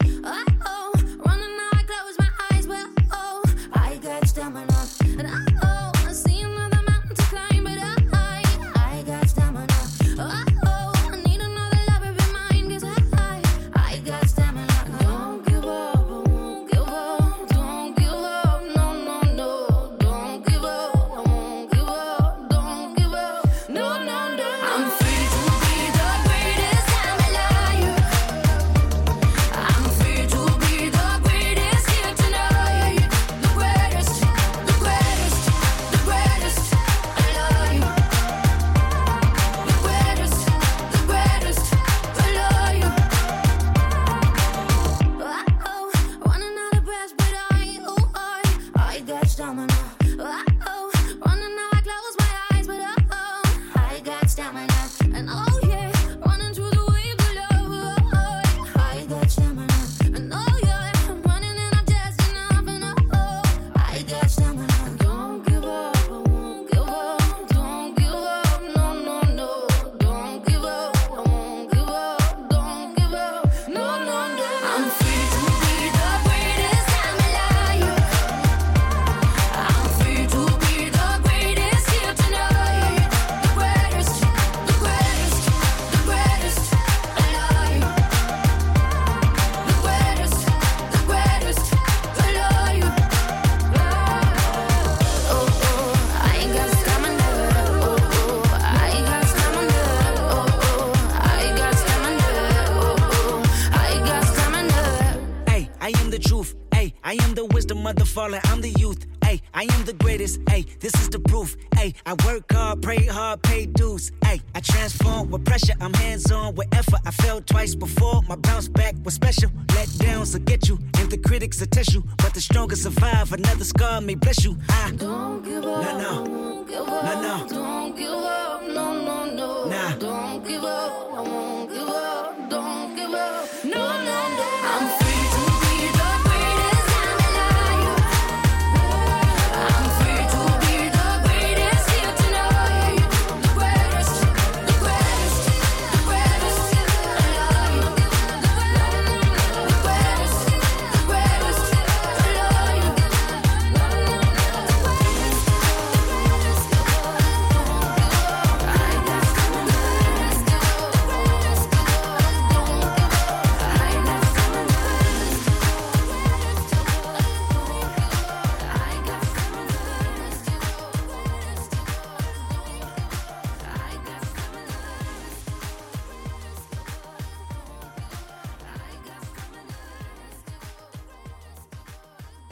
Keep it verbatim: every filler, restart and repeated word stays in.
Falling, I'm the youth, ayy, I am the greatest, ayy, this is the proof, ayy, I work hard, pray hard, pay dues, ayy, I transform with pressure, I'm hands-on with effort, I failed twice before, my bounce back was special, let downs will get you, and the critics will test you, but the strongest survive, another scar may bless you, I don't give up, no, no, don't give up, no, no, don't give up, no, no.